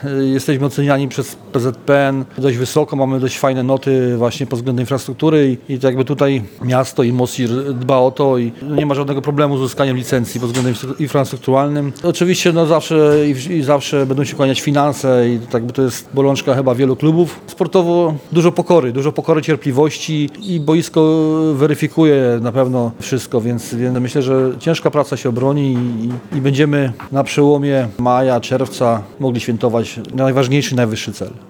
Jesteśmy oceniani przez PZPN dość wysoko, mamy dość fajne noty właśnie pod względem infrastruktury i tak jakby tutaj miasto i MOSIR dba o to i nie ma żadnego problemu z uzyskaniem licencji pod względem infrastrukturalnym. Oczywiście zawsze będą się kłaniać finanse i tak jakby to jest bolączka chyba wielu klubów. Sportowo dużo pokory, cierpliwości i boisko weryfikuje na pewno wszystko, więc myślę, że ciężka praca się obroni i będziemy na przełomie maja, czerwca mogli świętować najważniejszy, najwyższy cel.